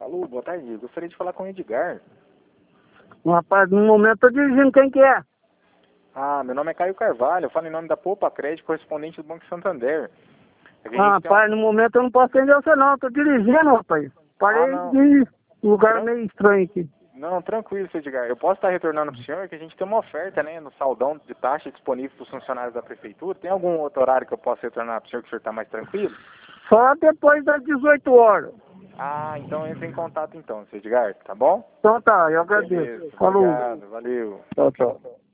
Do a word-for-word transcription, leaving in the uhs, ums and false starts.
Alô, boa tarde. Eu gostaria de falar com o Edgar. Rapaz, no momento eu tô dirigindo, quem que é? Ah, meu nome é Caio Carvalho. Eu falo em nome da Poupa Crédito, correspondente do Banco Santander. É que a Ah, gente tem uma- rapaz, no momento eu não posso atender você não, tô dirigindo, rapaz. Ah, Parei não. de um lugar Tran- meio estranho aqui. Não, tranquilo, seu Edgar. Eu posso estar retornando para o senhor, que a gente tem uma oferta, né, no saldão de taxa disponível para os funcionários da prefeitura. Tem algum outro horário que eu possa retornar para o senhor, que o senhor está mais tranquilo? Só depois das dezoito horas. Ah, então entre em contato então, seu Edgar, tá bom? Então tá, eu agradeço. Beleza, Falou. obrigado, valeu. Tchau, tchau.